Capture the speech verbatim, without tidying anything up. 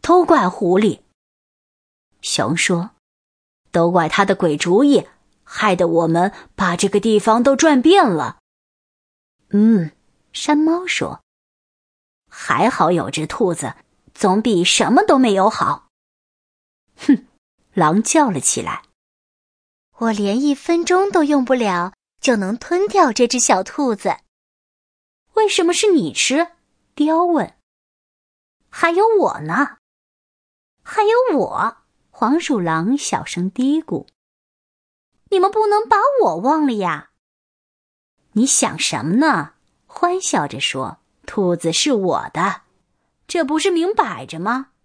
都怪狐狸。熊说，都怪他的鬼主意，害得我们把这个地方都转遍了。嗯，山猫说，还好有只兔子，总比什么都没有好。哼，狼叫了起来， 我连一分钟都用不了，就能吞掉这只小兔子。 为什么是你吃？雕问。还有我呢。还有我，黄鼠狼小声嘀咕。你们不能把我忘了呀。你想什么呢？欢笑着说，兔子是我的，这不是明摆着吗？